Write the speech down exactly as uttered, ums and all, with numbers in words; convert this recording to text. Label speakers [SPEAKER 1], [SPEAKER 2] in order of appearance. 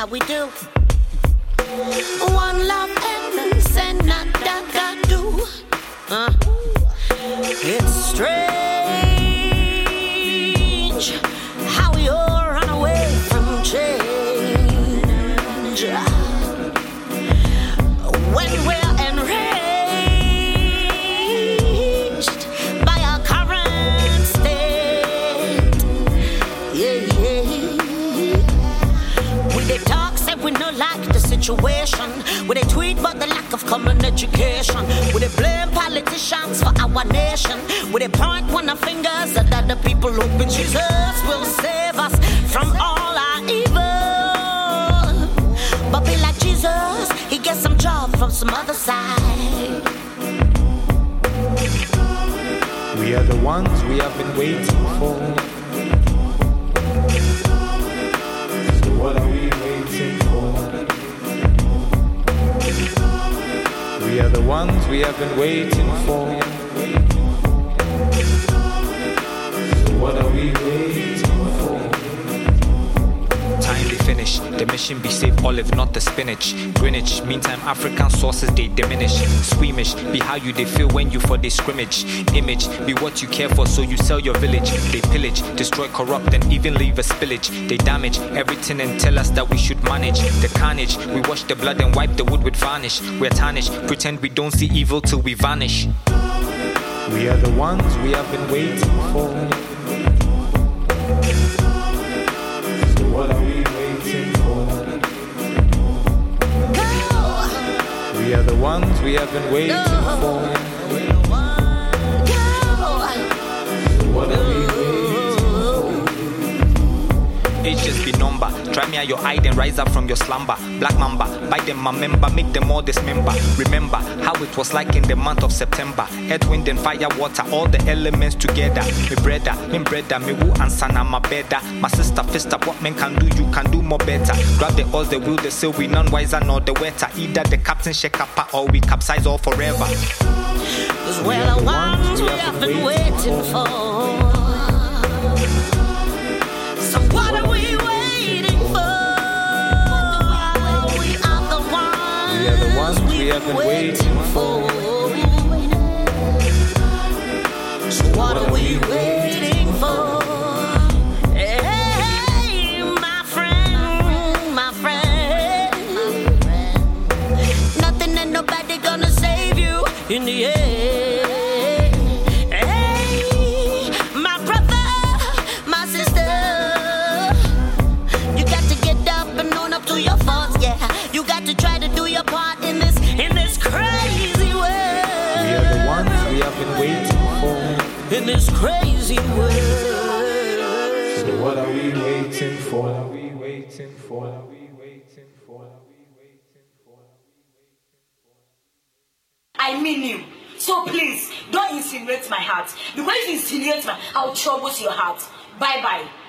[SPEAKER 1] we do. One love and send not that God do. Uh, it's strange how we all run away from change when we're enraged by our current state. Yeah, yeah. We they talk, say we no like the situation. We they tweet about the lack of common education. We they blame politicians for our nation. We they point one of fingers at other people, hoping Jesus will save us from all our evil. But be like Jesus, he gets some job from some other side.
[SPEAKER 2] We are the ones we have been waiting for. So what are we waiting for? We are the ones we have been waiting for. So what are we waiting for?
[SPEAKER 3] Time they finish, the mission be save olive, not the spinach. Greenwich, meantime African sources they diminish. Squeamish, be how you they feel when you for they scrimmage. Image, be what you care for, so you sell your village. They pillage, destroy, corrupt, and even leave a spillage. They damage everything and tell us that we should manage the carnage. We wash the blood and wipe the wood with varnish. We're tarnished, pretend we don't see evil till we vanish.
[SPEAKER 2] We are the ones we have been waiting for. So what are we waiting for? We are the ones we have been waiting for. So what are we waiting for?
[SPEAKER 3] Age just be number. Try me at your eye, then rise up from your slumber. Black Mamba, bite them my member, make them all dismember. Remember how it was like in the month of September. Earth, wind, and fire, water, all the elements together. Me brother, me brother, me woo and sana my better. My sister, fist up, what men can do, you can do more better. Grab the oars, the wheel, the sail, we none wiser nor the wetter. Either the captain shake up or we capsize all forever.
[SPEAKER 1] Cause we're the ones we have been waiting for. So what are we waiting for? We are the ones
[SPEAKER 2] We are the ones we have been waiting for.
[SPEAKER 1] So what are we waiting for? Hey, my friend, my friend. Nothing and nobody gonna save you in the end. Hey, my brother, my sister. You got to get up and own up to your faults, yeah. You got to try to do your part in this, in this crazy world.
[SPEAKER 2] We are the ones we have been waiting for.
[SPEAKER 1] In this crazy world.
[SPEAKER 2] So what are we waiting for? What are we waiting for? What are we waiting for? What are we waiting for?
[SPEAKER 4] I mean you. So please, don't insinuate my heart. Because if you insinuate my, I'll trouble your heart. Bye bye.